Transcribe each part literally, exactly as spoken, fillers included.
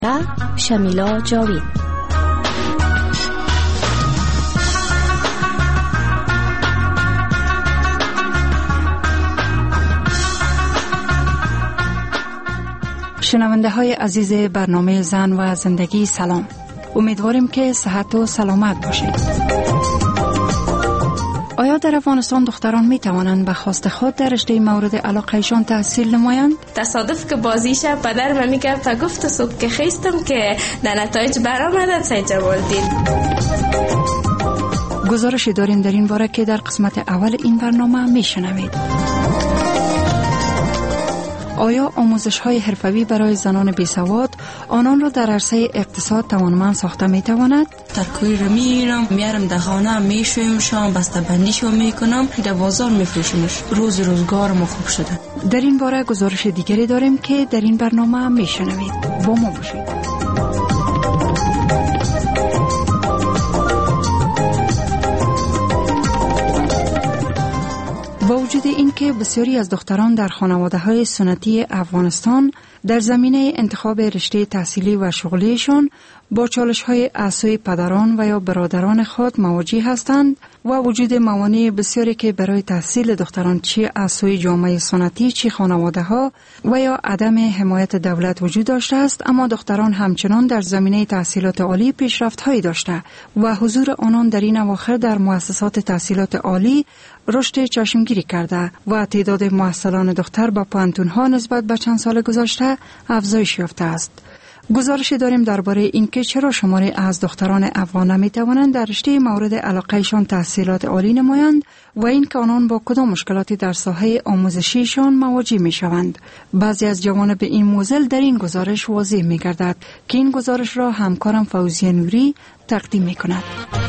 شمیلا جاوید. شنونده های عزیز برنامه زن و زندگی، سلام. امیدواریم که صحت و سلامت باشید. آیا در افغانستان دختران می توانند به خواست خود در رشته مورد علاقهشان تحصیل نمایند؟ تصادف که بازیشه پدر من میگه تا گفت صبح که خیستم که در نتایج برآمد سید جمالدین. گزارش داریم در این باره که در قسمت اول این برنامه می شنوید. آیا آموزش‌های حرفه‌ای برای زنان بی‌سواد آنان را در عرصه اقتصاد توانمند ساخته می‌تواند؟ ترکوی رو می‌گیرم، میارم در خانه، میشویمشم، بسته‌بندیشو میکنم، در بازار میفروشمش. روز روزگار ما خوب شده. در این باره گزارش دیگری داریم که در این برنامه می‌شنوید. با ما باشید. با وجود این که بسیاری از دختران در خانواده‌های سنتی افغانستان در زمینه انتخاب رشته تحصیلی و شغلیشان با چالش‌های از سوی پدران و یا برادران خود مواجه هستند و وجود موانع بسیاری که برای تحصیل دختران چه از سوی جامعه سنتی چه خانواده‌ها و یا عدم حمایت دولت وجود داشته است، اما دختران همچنان در زمینه تحصیلات عالی پیشرفت‌هایی داشته و حضور آنان در این اواخر در مؤسسات تحصیلات عالی رشد چشمگیری کرده و تعداد مؤهلان دختر با پانتون‌ها نسبت به چند سال گذشته افزایش یافته است. گزارش داریم درباره اینکه چرا شماری از دختران افغان نمی‌توانند در رشته مورد علاقه‌شان تحصیلات عالی نمایند و اینکه آنان با کدام مشکلاتی در ساحه آموزشیشان مواجه می‌شوند. بعضی از جوانب به این موزل در این گزارش واضح می‌گردد که این گزارش را همکارم فوزیه نوری تقدیم می‌کند.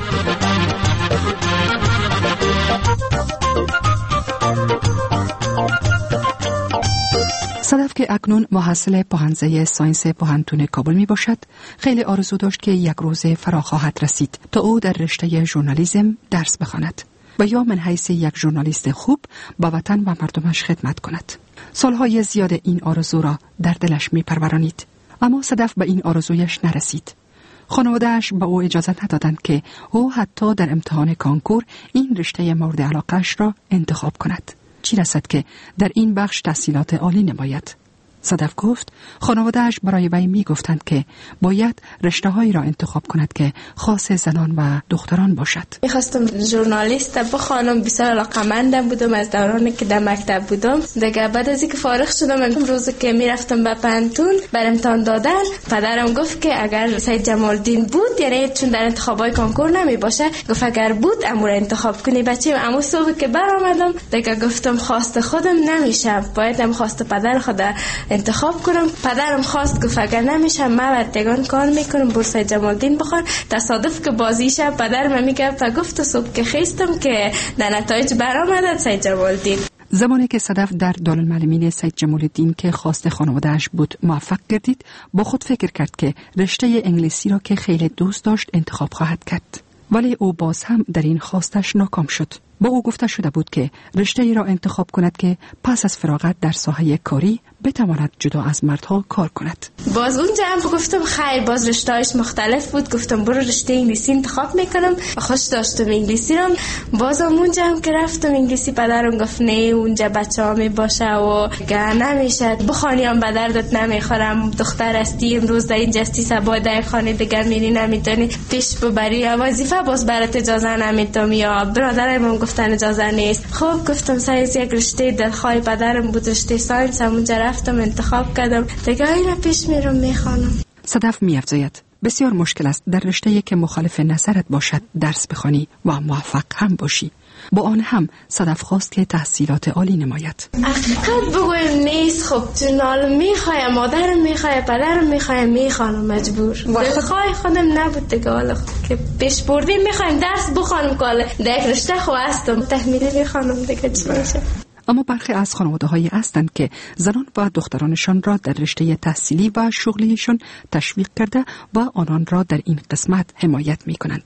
صدف که اکنون محصل پاهنزه ساینس پاهنتون کابل می باشد، خیلی آرزو داشت که یک روز فرا خواهد رسید تا او در رشته ژورنالیسم درس بخواند و یا من حیث یک ژورنالیست خوب با وطن و مردمش خدمت کند. سالهای زیاد این آرزو را در دلش می پرورانید، اما صدف به این آرزویش نرسید. خانواده‌اش به او اجازه ندادند که او حتی در امتحان کانکور این رشته مورد علاقه‌اش را انتخاب کند. چی رسد که در این بخش تحصیلات عالی نماید. صدف گفت خانواده‌اش برای وی می گفتند که باید رشته‌هایی را انتخاب کند که خاص زنان و دختران باشد. می‌خواستم ژورنالیست بخوانم، بسیار علاقه‌مندم بودم از دورانی که در مکتب بودم. دیگه بعد از اینکه فارغ شدم روزی که میرفتم به پانتون بر امتحان دادن، پدرم گفت که اگر سید جمالدین بود، یعنی چون در انتخابات کانکور نمی باشه، گفت اگر بود امور انتخاب کنی. بچه‌م اما صبح که برآمدم دیگه گفتم خواست خودم نمیشه، باید هم خواست پدر خودم انتخاب کنم. پدرم خواست گفت اگر نمیشه من بردگان کار میکنم، برو سید جمالدین بخوان. تصادف که بازیشه پدرم میگه تا گفت صبح که خیستم که در نتایج برآمد سید جمالدین. زمانی که صدف در دارالمعلمین سید جمالدین که خواست خانواده‌اش بود موفق گردید، با خود فکر کرد که رشته انگلیسی را که خیلی دوست داشت انتخاب خواهد کرد، ولی او باز هم در این خواستش ناکام شد. با او گفته شده بود که رشته ای را انتخاب کند که پس از فراغت در ساحه کاری بتواند جدا از مردها کار کند. باز اونجا هم گفتم خیر، باز رشته‌اش مختلف بود، گفتم برو رشته انگلیسی انتخاب میکنم. خوش داشتم انگلیسی رو. بازم اونجا هم که رفتم انگلیسی پدرم گفت نه اونجا بچه‌ها می باشه و گه نمیشه بخوانیم به دردت نمیخورم، دختر هستی، امروز در اینجا هستی سبا در خانه دیگر میری نمیتونی پیش ببری وظیفه، باز برات اجازه نمیدم یا برادرم گفتن اجازه نیست. خب گفتم ساینس یک رشته دلخواه پدرم بود، رشته ساینس، اونجا رفتم انتخاب کردم دیگه اینا پیش میرم میخوانم. صدف می‌افزاید بسیار مشکل است در رشته‌ای که مخالف نظرت باشد درس بخوانی و موفق هم باشی. با آن هم صدف خواست که تحصیلات عالی نماید. حقیقت بگویم نیست، خب چون حالا میخوایم، مادرم میخواه، پدرم میخواه، میخوانم مجبور. دلخواه خودم نبود دیگه، حالا که پیش بردیم میخوایم درس بخوانم که حالا در یک رشته خواستم تحمیلی میخوانم دیگه چی میشه. اما برخی از خانواده‌هایی هستند که زنان و دخترانشان را در رشته تحصیلی و شغلیشان تشویق کرده و آنان را در این قسمت حمایت می‌کنند.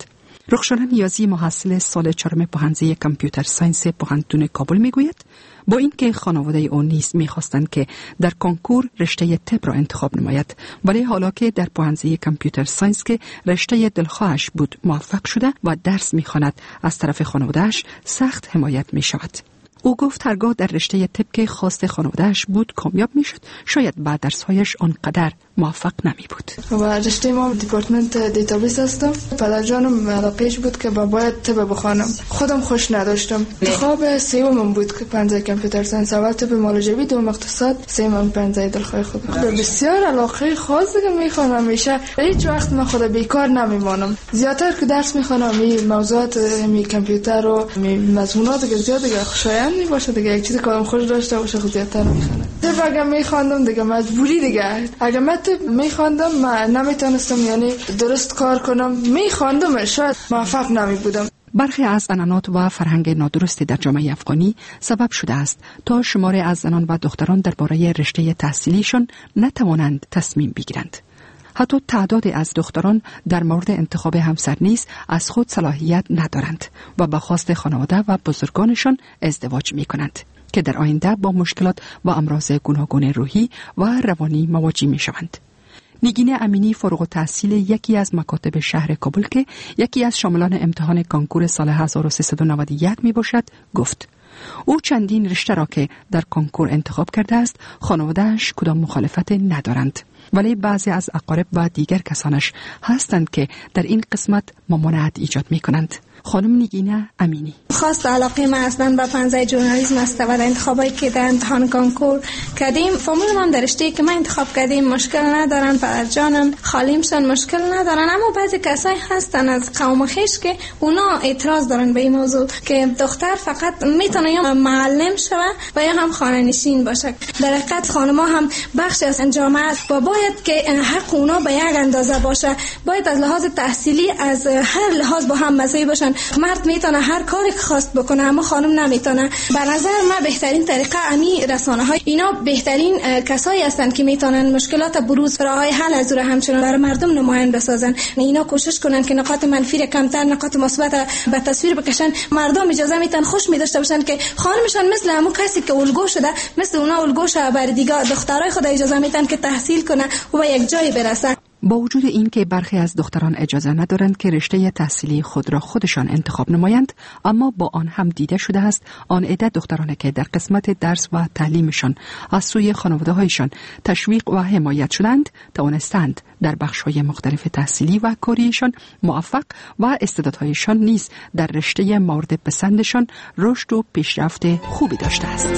رخشانه نیازی محصل سال چهارم پوهنځی کامپیوتر ساینس پوهنتون کابل میگوید با اینکه خانواده او نیز میخواستند که در کنکور رشته طب را انتخاب نماید، ولی حالا که در پوهنځی کامپیوتر ساینس که رشته دلخواهش بود موفق شده و درس میخواند، از طرف خانواده‌اش سخت حمایت میشود. او گفت هرگاه در رشته طب که خواست خانواده‌اش بود کامیاب میشد، شاید بعد درس‌هایش آنقدر موفق نمی بود. و رشته ما دیپارتمنت دیتابیس هستم. پدرجانم علاقه‌اش بود که باید طب بخوانم. خودم خوش نداشتم. انتخاب سومم بود که پنجه کامپیوتر ساینس، اول طب مالوجوی، دوم اقتصاد، سوم پنجه دلخواه خودم. بسیار علاقه خاص دیگه میخوانم. همیشه هیچ وقت من خود بیکار نمیمانم. زیاتر که درس میخوانم این موضوعات می کامپیوتر و می مضمونات که زیاد دیگه خوشایند میباشه دیگه، یک چیزی که آدم خوش داشته باشه خود زیاتر میخوانم. طب اگه میخواندم دیگه مجبوری دیگه. اگه من طب میخواندم من نمیتونستم یعنی درست کار کنم. میخواندم شاید موفق نمی بودم. برخی از عنعنات و فرهنگ نادرستی در جامعه افغانی سبب شده است تا شماری از زنان و دختران درباره رشته تحصیلیشان نتوانند تصمیم بگیرند. حتی تعدادی از دختران در مورد انتخاب همسر نیز از خود صلاحیت ندارند و به خواست خانواده و بزرگانشان ازدواج می کنند که در آینده با مشکلات و امراض گوناگون روحی و روانی مواجه می شوند. نگین امینی فارغ التحصیل یکی از مکاتب شهر کابل که یکی از شاملان امتحان کنکور سال هزار و سیصد و نود و یک می باشد گفت او چندین رشته را که در کنکور انتخاب کرده است خانواده‌اش کدام مخالفت ندارند، ولی بعضی از اقارب و دیگر کسانش هستند که در این قسمت ممانعت ایجاد می کنند. خانم نگینه امینی: خواست علاقه من اصلا به پنجه ژورنالیسم است و در انتخابایی که در امتحان کنکور کردیم فامیل من در رشته که من انتخاب کردیم مشکل ندارن، پدرجانم خالیمشان مشکل ندارن، اما بعضی کسایی هستن از قوم خویش که اونا اعتراض دارن به این موضوع که دختر فقط میتونه یا معلم شوه و یا هم خانه نشین باشه. در حقیقت خانم‌ها هم بخش از جامعه و باید که حق اونا به یک اندازه باشه، باید از لحاظ تحصیلی از هر لحاظ با هم مساوی باشن. مرد میتونه هر کاری که خواست بکنه اما خانم نمیتونه. به نظر من بهترین طریقه امی رسانه های اینا بهترین کسایی هستند که میتونن مشکلات بروز راههای حل از رو همچنان برای مردم نمایان بسازن. اینا کوشش کنن که نقاط منفی را کمتر نقاط مثبت به تصویر بکشن. مردم اجازه میتن خوش می‌داشته باشن که خانمشان مثل همون کسی که الگو شده مثل اونا الگو شه، بر دیگه دخترای خود اجازه میتن که تحصیل کنه و به یک جایی برسن. با وجود این که برخی از دختران اجازه ندارند که رشته تحصیلی خود را خودشان انتخاب نمایند، اما با آن هم دیده شده است آن عده دخترانی که در قسمت درس و تعلیمشان از سوی خانواده‌هایشان تشویق و حمایت شدند توانستند در بخش‌های مختلف تحصیلی و کاریشان موفق و استعدادهایشان نیز در رشته مورد پسندشان رشد و پیشرفت خوبی داشته است.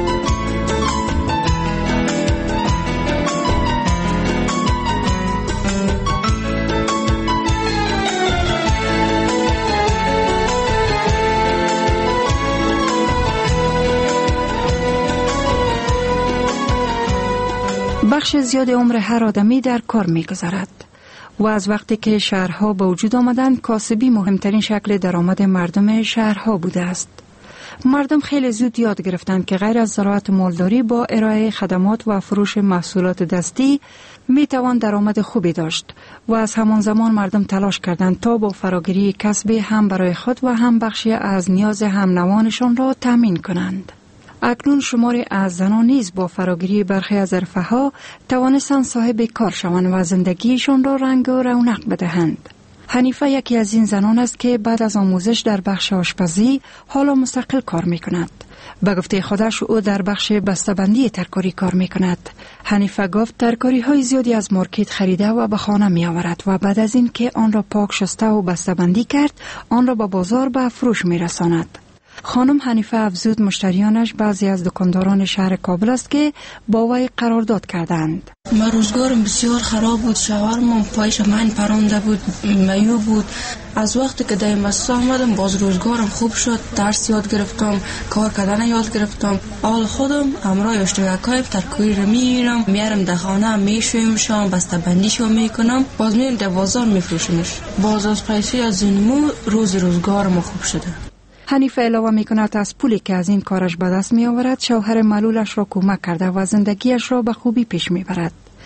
بخش زیاد عمر هر آدمی در کار می‌گذرد و از وقتی که شهرها به وجود آمدند کاسبی مهمترین شکل درآمد مردم شهرها بوده است. مردم خیلی زود یاد گرفتند که غیر از زراعت مالداری با ارائه خدمات و فروش محصولات دستی میتوان درآمد خوبی داشت و از همان زمان مردم تلاش کردند تا با فراگیری کسبی هم برای خود و هم بخشی از نیاز هم نوانشان را تامین کنند. اکنون شماری از زنان نیز با فراگیری برخی از حرفه‌ها توانستند صاحب کار شوند و زندگیشان را رنگ و رونق بدهند. حنیفه یکی از این زنان است که بعد از آموزش در بخش آشپزی حالا مستقل کار می کند. به گفته خودش او در بخش بسته‌بندی ترکاری کار می کند. حنیفه گفت ترکاری های زیادی از مارکت خریده و به خانه می آورد و بعد از این که آن را پاک شسته و بسته‌بندی کرد آن را به بازار به فروش می رساند. خانم حنیفه افزود مشتریانش بعضی از دکانداران شهر کابل است که با وی قرارداد کردند. من روزگارم بسیار خراب بود، شوهرم پایش من پرانده بود، میو بود. از وقتی که در مؤسسه آمدم باز روزگارم خوب شد، درس یاد گرفتم، کار کردن یاد گرفتم. حال خودم همراه اشتراکای ترکاری رو میگیرم، میارم در خانه میشویمشم، بسته‌بندیشو میکنم، باز میرم در بازار میفروشمش. باز از پیسه از اینمو روز روزگارم خوب شده. حنیفه علاوه می کند از پولی که از این کارش به دست می آورد شوهر معلولش را کمک کرده و زندگیش را به خوبی پیش می برد.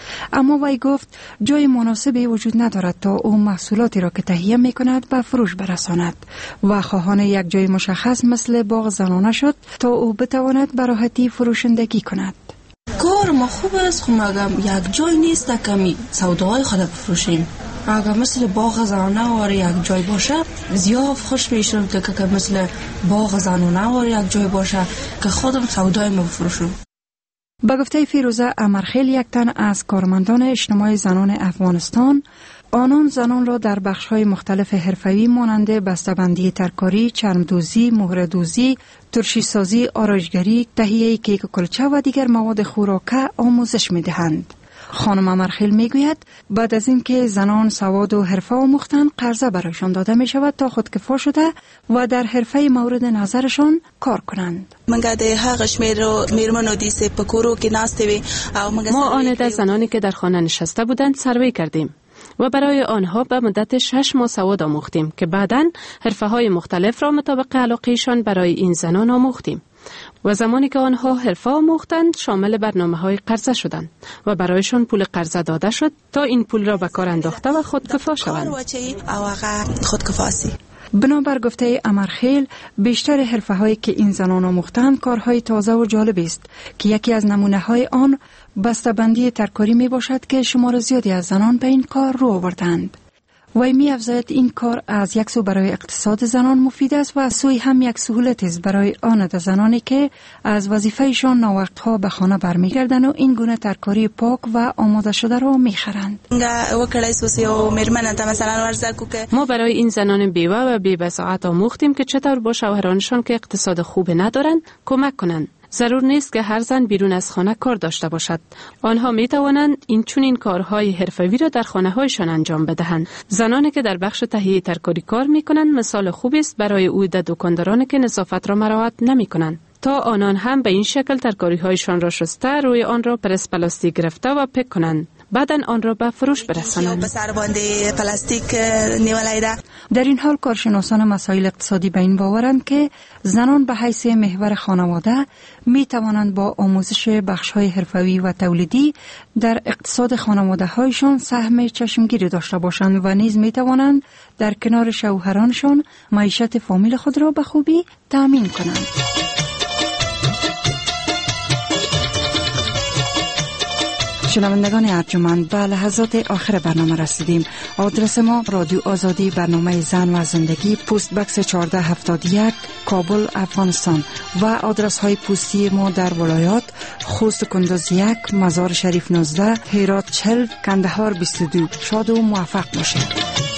اما وی گفت جای مناسبی وجود ندارد تا او محصولاتی را که تهیه می کند به فروش برساند و خواهان یک جای مشخص مثل باغ زنانه شد تا او بتواند به راحتی فروشندگی کند. کار ما خوب است، خب مگم یک جای نیست کمی سوداهای خود بفروشیم. اگر مثل باغ زنانه وار یک جای باشه زیاد خوش میشم که که مثل باغ زنانه وار یک جای باشه که خودم سودای ما بفروشم. با گفته فیروزه امرخیل، یک تن از کارمندان اجتماعی زنان افغانستان، آنان زنان را در بخش‌های مختلف حرفه‌ای مانند بسته‌بندی ترکاری، چرمدوزی، مهره‌دوزی، ترشی‌سازی، آرایشگری، تهیه کیک و کلچه و دیگر مواد خوراکه آموزش می‌دهند. خانم امرخیل میگوید بعد از اینکه زنان سواد و حرفه آموختند، قرضه برایشان داده می شود تا خودکفا شده و در حرفه مورد نظرشان کار کنند. ما آن زنانی که در خانه نشسته بودند سروی کردیم و برای آنها به مدت شش ماه سواد آموختیم که بعداً حرفه های مختلف را مطابق علاقهشان برای این زنان آموختیم. و زمانی که آنها حرفه آموختند شامل برنامه های قرضه شدند و برایشان پول قرضه داده شد تا این پول را به کار انداخته و خودکفا شوند. بنابر گفته امرخیل، بیشتر حرفه هایی که این زنان آموختند کارهای تازه و جالب است که یکی از نمونه های آن بسته‌بندی ترکاری می باشد که شمار زیادی از زنان به این کار رو آوردند. وی می افزاید این کار از یک سو برای اقتصاد زنان مفید است و از سوی هم یک سهولت است برای آن زنانی که از وظیفهشان ناوقتها به خانه برمیگردند و این گونه ترکاری پاک و آماده شده را میخرند. ما برای این زنان بیوه و بی بضاعت آموختیم که چطور با شوهرانشان که اقتصاد خوب ندارند کمک کنند. ضرور نیست که هر زن بیرون از خانه کار داشته باشد. آنها می توانند این چنین کارهای حرفه‌ای را در خانه هایشان انجام بدهند. زنانی که در بخش تهیه ترکاری کار می کنند مثال خوبی است برای عده دکاندارانی که نظافت را مراعات نمی کنند تا آنان هم به این شکل ترکاری هایشان را شسته روی آن را پرس پلاستیک گرفته و پک کنند. بعداً آن را به فروش برسانند. در این حال کارشناسان مسائل اقتصادی به این باورند که زنان به حیث محور خانواده می توانند با آموزش بخش‌های حرفه‌ای و تولیدی در اقتصاد خانواده هایشان سهم چشمگیری داشته باشند و نیز می توانند در کنار شوهرانشان معیشت فامیل خود را به خوبی تأمین کنند. شنوندگان ارجمند، به لحظات آخر برنامه رسیدیم. آدرس ما رادیو آزادی، برنامه زن و زندگی، پست بکس چهارده هفتاد و یک، کابل، افغانستان و آدرس های پستی ما در ولایات: خوست کندوز یک، مزار شریف نوزده، هرات چهل، کندهار بیست و دو. شاد و موفق باشید.